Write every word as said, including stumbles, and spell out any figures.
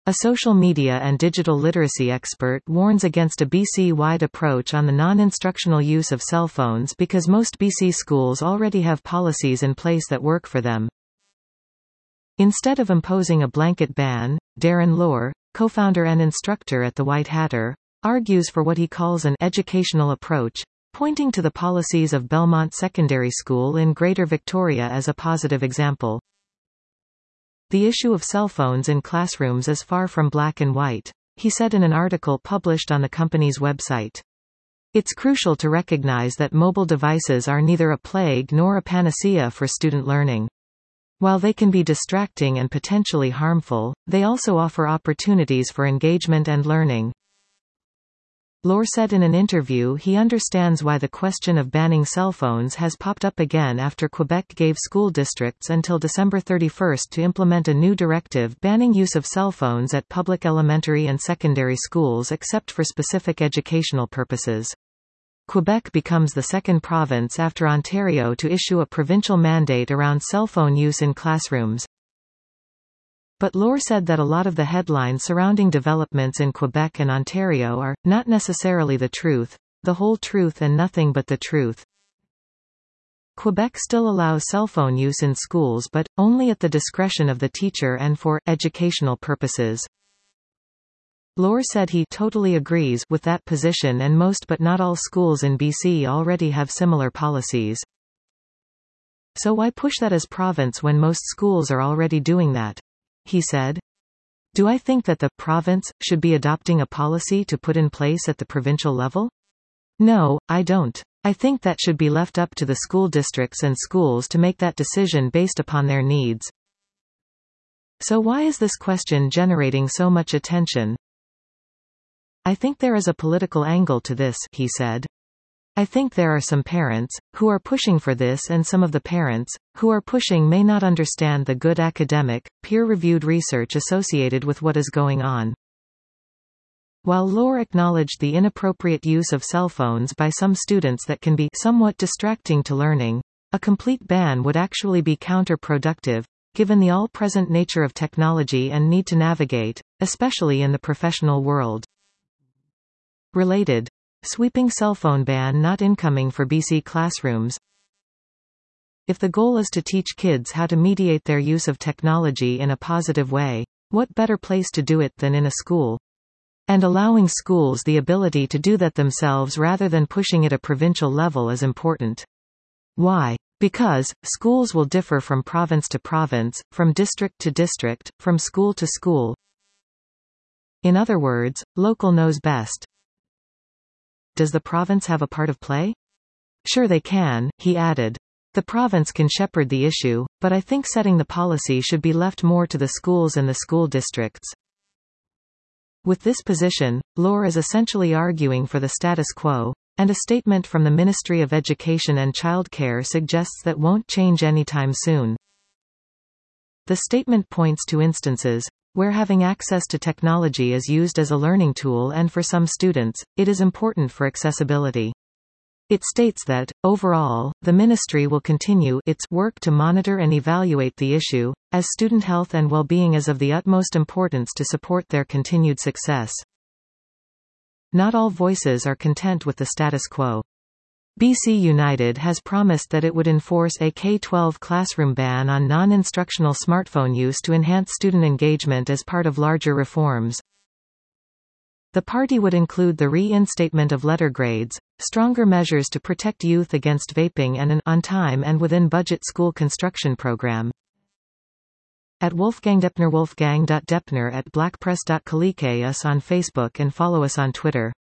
A social media and digital literacy expert warns against a B C-wide approach on the non-instructional use of cell phones because most B C schools already have policies in place that work for them. Instead of imposing a blanket ban, Darren Lore, co-founder and instructor at the White Hatter, argues for what he calls an educational approach, pointing to the policies of Belmont Secondary School in Greater Victoria as a positive example. The issue of cell phones in classrooms is far from black and white, he said in an article published on the company's website. It's crucial to recognize that mobile devices are neither a plague nor a panacea for student learning. While they can be distracting and potentially harmful, they also offer opportunities for engagement and learning. Lore said in an interview he understands why the question of banning cell phones has popped up again after Quebec gave school districts until December thirty-first to implement a new directive banning use of cell phones at public elementary and secondary schools except for specific educational purposes. Quebec becomes the second province after Ontario to issue a provincial mandate around cell phone use in classrooms. But Lore said that a lot of the headlines surrounding developments in Quebec and Ontario are, not necessarily the truth, the whole truth and nothing but the truth. Quebec still allows cell phone use in schools but, only at the discretion of the teacher and for, educational purposes. Lore said he totally agrees with that position and most but not all schools in B C already have similar policies. So why push that as province when most schools are already doing that? He said. Do I think that the province should be adopting a policy to put in place at the provincial level? No, I don't. I think that should be left up to the school districts and schools to make that decision based upon their needs. So why is this question generating so much attention? I think there is a political angle to this, he said. I think there are some parents, who are pushing for this and some of the parents, who are pushing may not understand the good academic, peer-reviewed research associated with what is going on. While Lore acknowledged the inappropriate use of cell phones by some students that can be somewhat distracting to learning, a complete ban would actually be counterproductive, given the all-present nature of technology and need to navigate, especially in the professional world. Related. Sweeping cell phone ban not incoming for B C classrooms. If the goal is to teach kids how to mediate their use of technology in a positive way, what better place to do it than in a school? And allowing schools the ability to do that themselves rather than pushing it at a provincial level is important. Why? Because, schools will differ from province to province, from district to district, from school to school. In other words, local knows best. Does the province have a part of play? Sure they can, he added. The province can shepherd the issue, but I think setting the policy should be left more to the schools and the school districts. With this position, Lore is essentially arguing for the status quo, and a statement from the Ministry of Education and Childcare suggests that won't change anytime soon. The statement points to instances where having access to technology is used as a learning tool and for some students, it is important for accessibility. It states that, overall, the ministry will continue its work to monitor and evaluate the issue, as student health and well-being is of the utmost importance to support their continued success. Not all voices are content with the status quo. B C United has promised that it would enforce a K twelve classroom ban on non-instructional smartphone use to enhance student engagement as part of larger reforms. The party would include the reinstatement of letter grades, stronger measures to protect youth against vaping and an on-time and within-budget school construction program. At Wolfgang Deppner wolfgang dot deppner at blackpress dot colleague us on Facebook and follow us on Twitter.